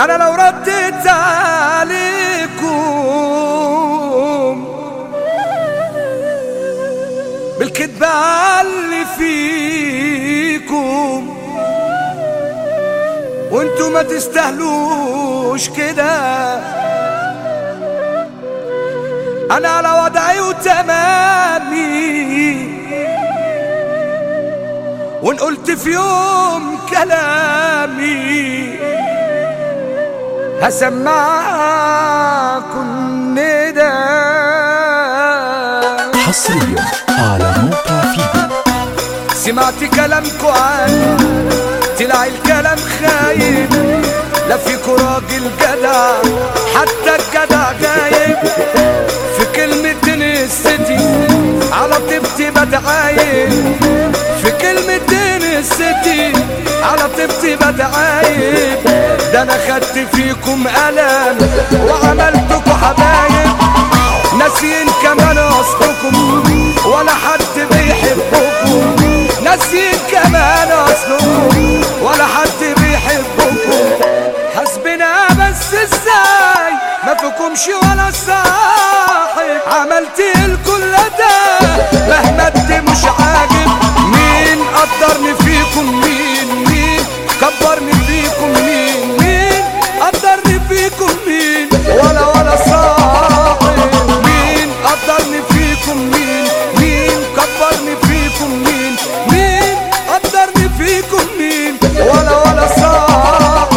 انا لو رديت عليكم بالكدبة اللي فيكم وانتوا ما تستاهلوش كده، انا على وضعي وتمامي، وان قلت في يوم كلامي هسمعكم ندى. حصريا على موقع فيديو. سمعت كلامكو عني طلع الكلام خايب، لا فيكو راجل جدع حتى الجدع غايب، في كلمتين الستي على طيبتي بتعايب، في كلمتين الستي على طيبتي بتعايب، ده انا خدت فيكم ألم وعملتكوا حبايب، ناسيين كمان اصلكم ولا حد بيحبكم، ناسيين كمان اصلكم ولا حد بيحبكم، حسبنا بس ازاي ما فيكمش ولا صاحب، عملت الكل ده مهما انت مش عاجب، مين قدرني فيكم مين كبرني فيكم مين قدرني فيكم مين ولا صاحب، مين قدرني فيكم مين كبرني فيكم مين قدرني فيكم مين ولا صاحب.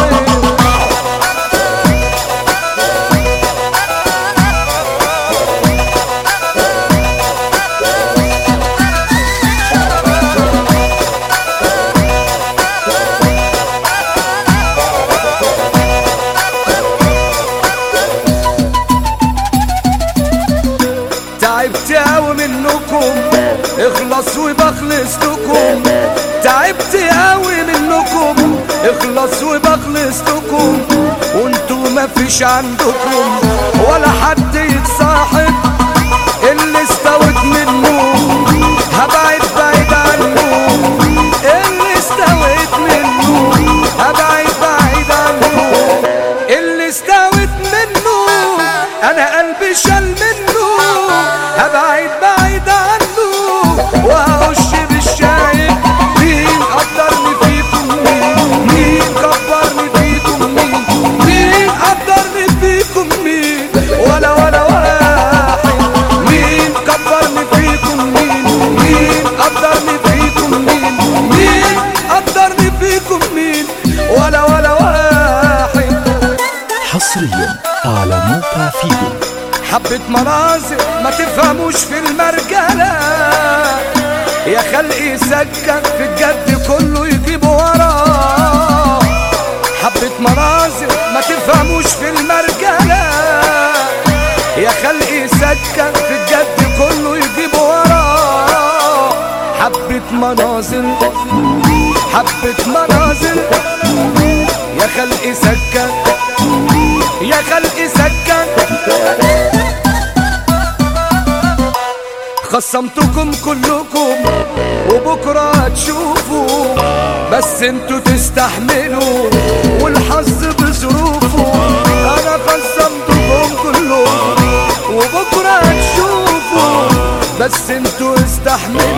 تعبت قوي منكم اخلص وبخلص لكم، تعبت قوي منكم اخلص وبخلص لكم، وانتوا مفيش عندكم ولا حد يتصاحب، اللي استوت منه هبعد بعيد عنه، اللي استوت منه هبعد بعيد عنه، اللي استوت منه انا قلبي شال منه هبعد بعيد عنه، وهخش بالشايب، مين قدرني فيكم مين كبرني فيكم مين قدرني فيكم مين ولا واحد، مين كبرني فيكم مين قدرني فيكم مين قدرني فيكم مين ولا واحد. حصريا على موقع فيديو. حبة مناظر ما تفهموش في المرجلة، يا خلقي سكن في الجد كله يجيب وراه، حبة مناظر ما تفهموش في المرجلة، يا خلقي سكن في الجد كله يجيب وراه، حبة مناظر يا خلقي سكن يا خلقي سكن، خصمتكم كلكم وبكرة هتشوفوا، بس انتوا تستحملوا والحظ بظروفه، انا خصمتكم كلكم وبكرة هتشوفوا، بس انتوا استحملوا